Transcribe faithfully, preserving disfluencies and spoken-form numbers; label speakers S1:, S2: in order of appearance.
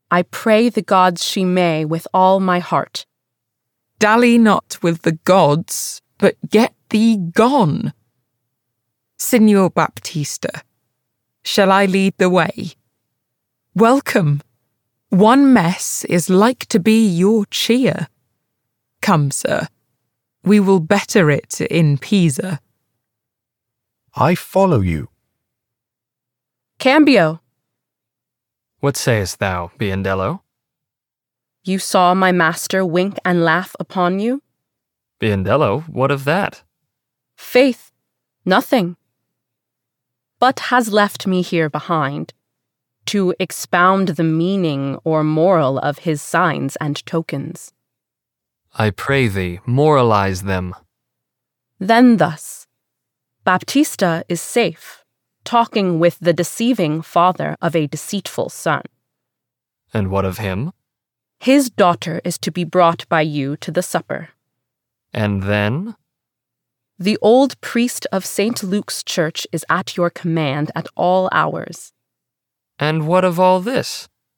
S1: I pray the gods she may with all my heart.
S2: Dally not with the gods, but get thee gone. Signor Baptista, shall I lead the way? Welcome. One mess is like to be your cheer. Come, sir, we will better it in Pisa.
S3: I follow you.
S1: Cambio,
S4: What sayest thou, Biondello?
S1: you saw my master wink and laugh upon you?
S4: Biondello, what of that?
S1: Faith, nothing. But has left me here behind, to expound the meaning or moral of his signs and tokens.
S4: I pray thee, moralize them.
S1: Then thus, Baptista is safe, talking with the deceiving father of a deceitful son.
S4: And what of him?
S1: His daughter is to be brought by you to the supper.
S4: And then?
S1: The old priest of Saint Luke's church is at your command at all hours.
S4: And what of all this?